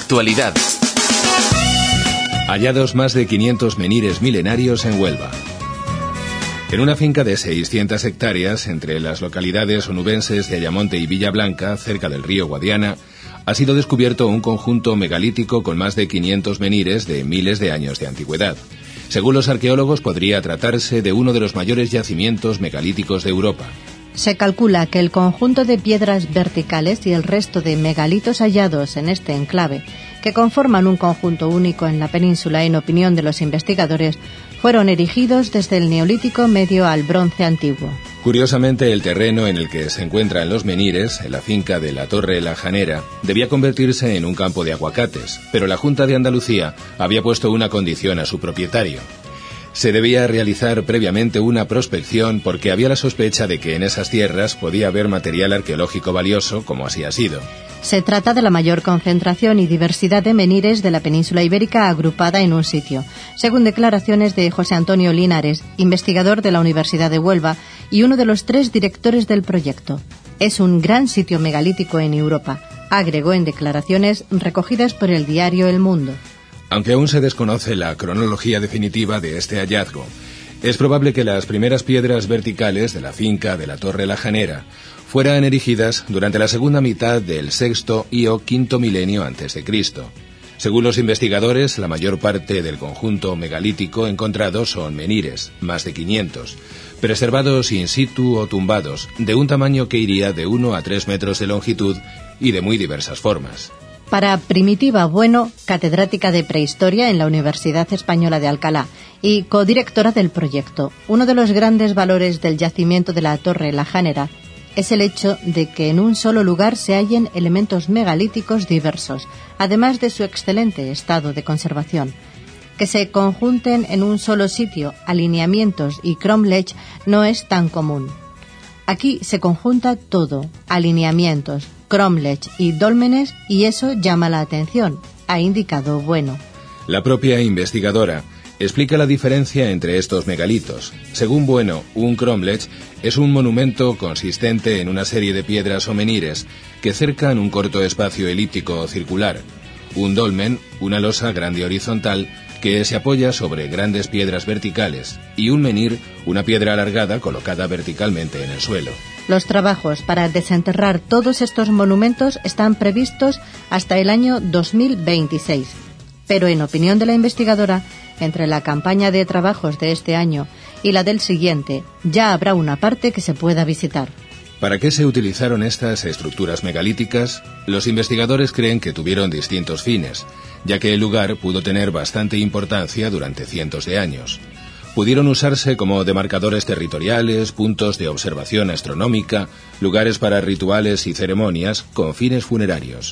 Actualidad. Hallados más de 500 menhires milenarios en Huelva. En una finca de 600 hectáreas, entre las localidades onubenses de Ayamonte y Villablanca, cerca del río Guadiana, ha sido descubierto un conjunto megalítico con más de 500 menhires de miles de años de antigüedad. Según los arqueólogos, podría tratarse de uno de los mayores yacimientos megalíticos de Europa. Se calcula que el conjunto de piedras verticales y el resto de megalitos hallados en este enclave, que conforman un conjunto único en la península en opinión de los investigadores, fueron erigidos desde el Neolítico Medio al Bronce Antiguo. Curiosamente, el terreno en el que se encuentran los menhires, en la finca de la Torre La Janera, debía convertirse en un campo de aguacates, pero la Junta de Andalucía había puesto una condición a su propietario. Se debía realizar previamente una prospección porque había la sospecha de que en esas tierras podía haber material arqueológico valioso, como así ha sido. Se trata de la mayor concentración y diversidad de menhires de la península ibérica agrupada en un sitio, según declaraciones de José Antonio Linares, investigador de la Universidad de Huelva y uno de los 3 directores del proyecto. Es un gran sitio megalítico en Europa, agregó en declaraciones recogidas por el diario El Mundo. Aunque aún se desconoce la cronología definitiva de este hallazgo, es probable que las primeras piedras verticales de la finca de la Torre La Janera fueran erigidas durante la segunda mitad del sexto y o quinto milenio antes de Cristo. Según los investigadores, la mayor parte del conjunto megalítico encontrado son menhires, más de 500, preservados in situ o tumbados, de un tamaño que iría de 1 a 3 metros de longitud y de muy diversas formas. Para Primitiva Bueno, catedrática de Prehistoria en la Universidad Española de Alcalá y codirectora del proyecto, uno de los grandes valores del yacimiento de la Torre La Janera es el hecho de que en un solo lugar se hallen elementos megalíticos diversos, además de su excelente estado de conservación. Que se conjunten en un solo sitio alineamientos y cromlech no es tan común. Aquí se conjunta todo, alineamientos, cromlech y dólmenes, y eso llama la atención, ha indicado Bueno. La propia investigadora explica la diferencia entre estos megalitos. Según Bueno, un cromlech es un monumento consistente en una serie de piedras o menhires que cercan un corto espacio elíptico o circular. Un dolmen, una losa grande horizontal que se apoya sobre grandes piedras verticales, y un menhir, una piedra alargada colocada verticalmente en el suelo. Los trabajos para desenterrar todos estos monumentos están previstos hasta el año 2026. Pero en opinión de la investigadora, entre la campaña de trabajos de este año y la del siguiente, ya habrá una parte que se pueda visitar. ¿Para qué se utilizaron estas estructuras megalíticas? Los investigadores creen que tuvieron distintos fines, ya que el lugar pudo tener bastante importancia durante cientos de años. Pudieron usarse como demarcadores territoriales, puntos de observación astronómica, lugares para rituales y ceremonias con fines funerarios.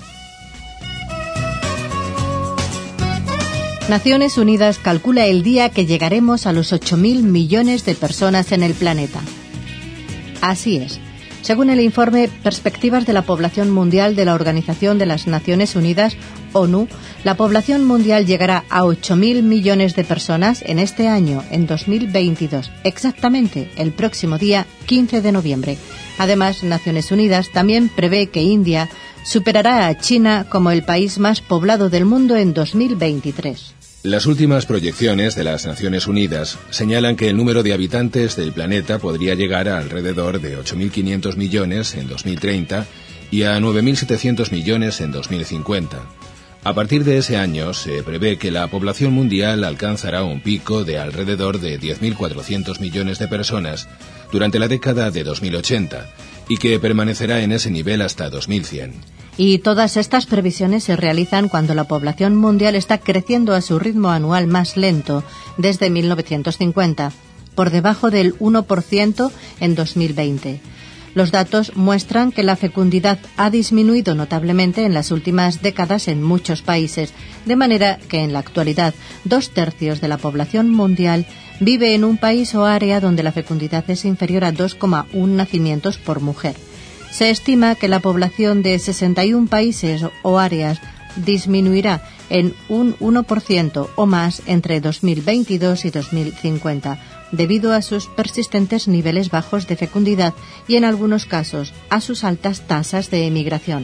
Naciones Unidas calcula el día que llegaremos a los 8.000 millones de personas en el planeta. Así es. Según el informe Perspectivas de la Población Mundial de la Organización de las Naciones Unidas, ONU, la población mundial llegará a 8.000 millones de personas en este año, en 2022, exactamente el próximo día 15 de noviembre. Además, Naciones Unidas también prevé que India superará a China como el país más poblado del mundo en 2023. Las últimas proyecciones de las Naciones Unidas señalan que el número de habitantes del planeta podría llegar a alrededor de 8.500 millones en 2030 y a 9.700 millones en 2050. A partir de ese año se prevé que la población mundial alcanzará un pico de alrededor de 10.400 millones de personas durante la década de 2080 y que permanecerá en ese nivel hasta 2100. Y todas estas previsiones se realizan cuando la población mundial está creciendo a su ritmo anual más lento desde 1950, por debajo del 1% en 2020. Los datos muestran que la fecundidad ha disminuido notablemente en las últimas décadas en muchos países, de manera que en la actualidad 2/3 de la población mundial vive en un país o área donde la fecundidad es inferior a 2,1 nacimientos por mujer. Se estima que la población de 61 países o áreas disminuirá en un 1% o más entre 2022 y 2050, debido a sus persistentes niveles bajos de fecundidad y, en algunos casos, a sus altas tasas de emigración.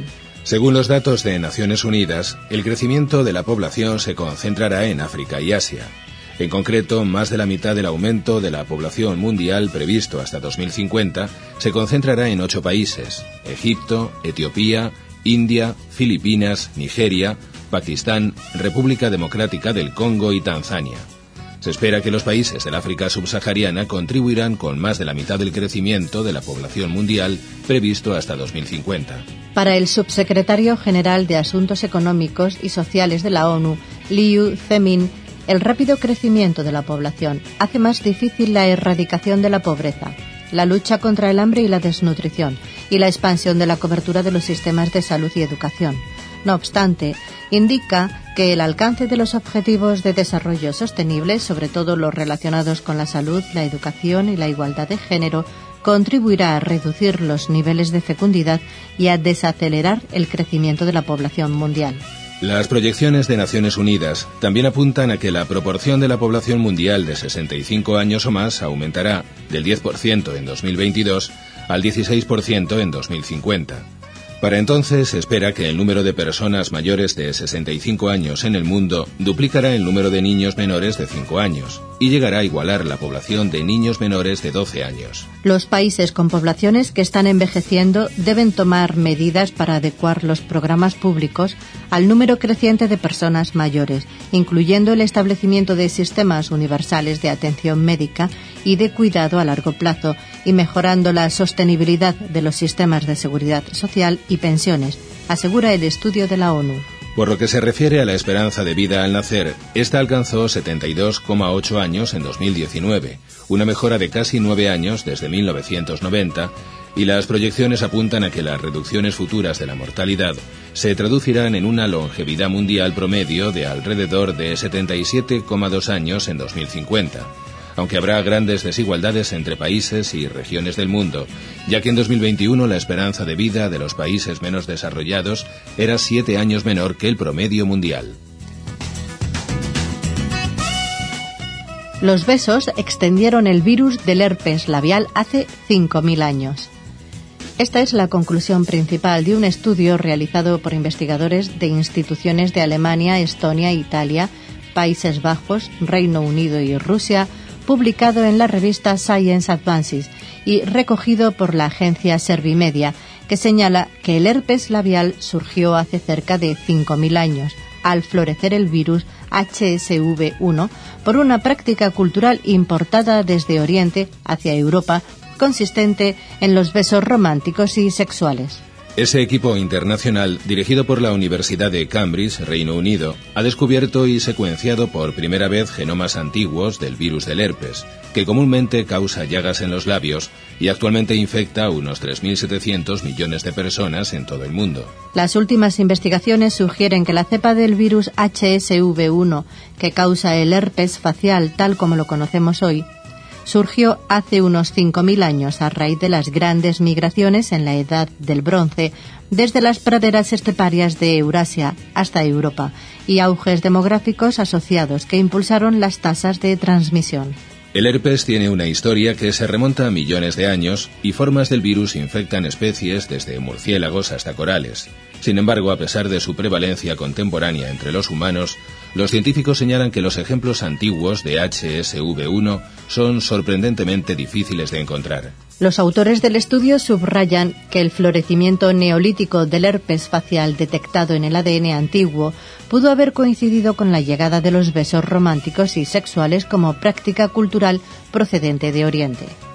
Según los datos de Naciones Unidas, el crecimiento de la población se concentrará en África y Asia. En concreto, más de la mitad del aumento de la población mundial previsto hasta 2050 se concentrará en 8 países: Egipto, Etiopía, India, Filipinas, Nigeria, Pakistán, República Democrática del Congo y Tanzania. Se espera que los países del África subsahariana contribuirán con más de la mitad del crecimiento de la población mundial previsto hasta 2050. Para el subsecretario general de Asuntos Económicos y Sociales de la ONU, Liu Zemin, el rápido crecimiento de la población hace más difícil la erradicación de la pobreza, la lucha contra el hambre y la desnutrición, y la expansión de la cobertura de los sistemas de salud y educación. No obstante, indica que el alcance de los objetivos de desarrollo sostenible, sobre todo los relacionados con la salud, la educación y la igualdad de género, contribuirá a reducir los niveles de fecundidad y a desacelerar el crecimiento de la población mundial. Las proyecciones de Naciones Unidas también apuntan a que la proporción de la población mundial de 65 años o más aumentará del 10% en 2022 al 16% en 2050. Para entonces se espera que el número de personas mayores de 65 años en el mundo duplicará el número de niños menores de 5 años y llegará a igualar la población de niños menores de 12 años. Los países con poblaciones que están envejeciendo deben tomar medidas para adecuar los programas públicos al número creciente de personas mayores, incluyendo el establecimiento de sistemas universales de atención médica y de cuidado a largo plazo, y mejorando la sostenibilidad de los sistemas de seguridad social y pensiones, asegura el estudio de la ONU. Por lo que se refiere a la esperanza de vida al nacer, esta alcanzó 72,8 años en 2019, una mejora de casi 9 años desde 1990, y las proyecciones apuntan a que las reducciones futuras de la mortalidad se traducirán en una longevidad mundial promedio de alrededor de 77,2 años en 2050. Aunque habrá grandes desigualdades entre países y regiones del mundo, ya que en 2021 la esperanza de vida de los países menos desarrollados era 7 años menor que el promedio mundial. Los besos extendieron el virus del herpes labial hace 5.000 años. Esta es la conclusión principal de un estudio realizado por investigadores de instituciones de Alemania, Estonia, Italia, Países Bajos, Reino Unido y Rusia, publicado en la revista Science Advances y recogido por la agencia Servimedia, que señala que el herpes labial surgió hace cerca de 5.000 años, al florecer el virus HSV1 por una práctica cultural importada desde Oriente hacia Europa, consistente en los besos románticos y sexuales. Ese equipo internacional, dirigido por la Universidad de Cambridge, Reino Unido, ha descubierto y secuenciado por primera vez genomas antiguos del virus del herpes, que comúnmente causa llagas en los labios y actualmente infecta a unos 3.700 millones de personas en todo el mundo. Las últimas investigaciones sugieren que la cepa del virus HSV1, que causa el herpes facial tal como lo conocemos hoy, surgió hace unos 5.000 años a raíz de las grandes migraciones en la Edad del Bronce, desde las praderas esteparias de Eurasia hasta Europa, y auges demográficos asociados que impulsaron las tasas de transmisión. El herpes tiene una historia que se remonta a millones de años y formas del virus infectan especies desde murciélagos hasta corales. Sin embargo, a pesar de su prevalencia contemporánea entre los humanos, los científicos señalan que los ejemplos antiguos de HSV1 son sorprendentemente difíciles de encontrar. Los autores del estudio subrayan que el florecimiento neolítico del herpes facial detectado en el ADN antiguo pudo haber coincidido con la llegada de los besos románticos y sexuales como práctica cultural procedente de Oriente.